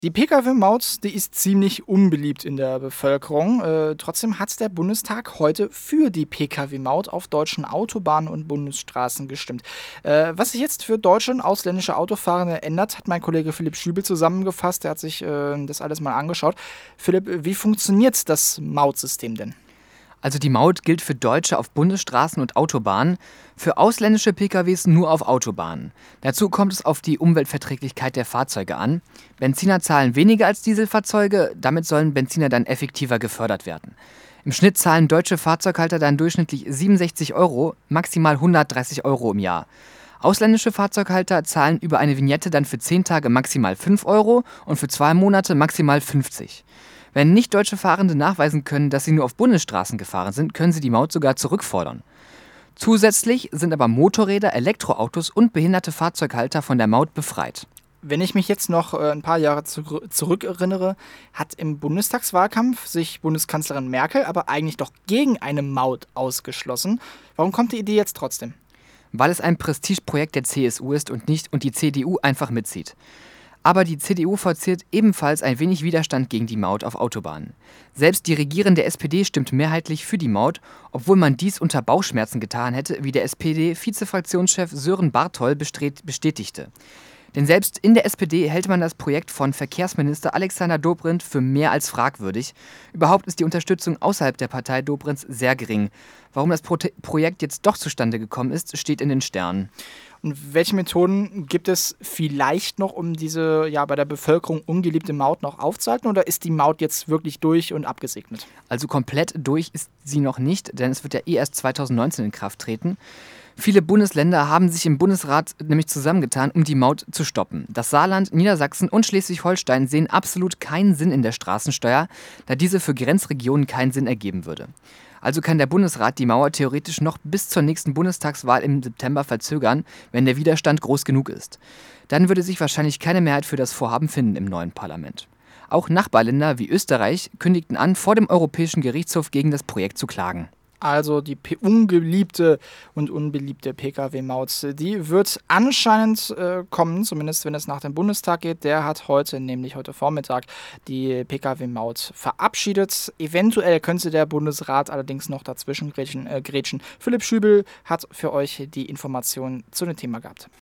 Die Pkw-Maut, die ist ziemlich unbeliebt in der Bevölkerung. Trotzdem hat der Bundestag heute für die Pkw-Maut auf deutschen Autobahnen und Bundesstraßen gestimmt. Was sich jetzt für deutsche und ausländische Autofahrende ändert, hat mein Kollege Philipp Schübel zusammengefasst. Der hat sich das alles mal angeschaut. Philipp, wie funktioniert das Mautsystem denn? Also die Maut gilt für Deutsche auf Bundesstraßen und Autobahnen, für ausländische PKWs nur auf Autobahnen. Dazu kommt es auf die Umweltverträglichkeit der Fahrzeuge an. Benziner zahlen weniger als Dieselfahrzeuge, damit sollen Benziner dann effektiver gefördert werden. Im Schnitt zahlen deutsche Fahrzeughalter dann durchschnittlich 67 Euro, maximal 130 Euro im Jahr. Ausländische Fahrzeughalter zahlen über eine Vignette dann für 10 Tage maximal 5 Euro und für 2 Monate maximal 50. Wenn nicht-deutsche Fahrende nachweisen können, dass sie nur auf Bundesstraßen gefahren sind, können sie die Maut sogar zurückfordern. Zusätzlich sind aber Motorräder, Elektroautos und behinderte Fahrzeughalter von der Maut befreit. Wenn ich mich jetzt noch ein paar Jahre zurückerinnere, hat im Bundestagswahlkampf sich Bundeskanzlerin Merkel aber eigentlich doch gegen eine Maut ausgeschlossen. Warum kommt die Idee jetzt trotzdem? Weil es ein Prestigeprojekt der CSU ist und die CDU einfach mitzieht. Aber die CDU forciert ebenfalls ein wenig Widerstand gegen die Maut auf Autobahnen. Selbst die regierende SPD stimmt mehrheitlich für die Maut, obwohl man dies unter Bauchschmerzen getan hätte, wie der SPD-Vizefraktionschef Sören Bartol bestätigte. Denn selbst in der SPD hält man das Projekt von Verkehrsminister Alexander Dobrindt für mehr als fragwürdig. Überhaupt ist die Unterstützung außerhalb der Partei Dobrindts sehr gering. Warum das Projekt jetzt doch zustande gekommen ist, steht in den Sternen. Und welche Methoden gibt es vielleicht noch, um diese bei der Bevölkerung ungeliebte Maut noch aufzuhalten? Oder ist die Maut jetzt wirklich durch und abgesegnet? Also komplett durch ist sie noch nicht, denn es wird ja erst 2019 in Kraft treten. Viele Bundesländer haben sich im Bundesrat nämlich zusammengetan, um die Maut zu stoppen. Das Saarland, Niedersachsen und Schleswig-Holstein sehen absolut keinen Sinn in der Straßensteuer, da diese für Grenzregionen keinen Sinn ergeben würde. Also kann der Bundesrat die Mauer theoretisch noch bis zur nächsten Bundestagswahl im September verzögern, wenn der Widerstand groß genug ist. Dann würde sich wahrscheinlich keine Mehrheit für das Vorhaben finden im neuen Parlament. Auch Nachbarländer wie Österreich kündigten an, vor dem Europäischen Gerichtshof gegen das Projekt zu klagen. Also die ungeliebte und unbeliebte Pkw-Maut, die wird anscheinend kommen, zumindest wenn es nach dem Bundestag geht. Der hat nämlich heute Vormittag, die Pkw-Maut verabschiedet. Eventuell könnte der Bundesrat allerdings noch dazwischen grätschen. Philipp Schübel hat für euch die Informationen zu dem Thema gehabt.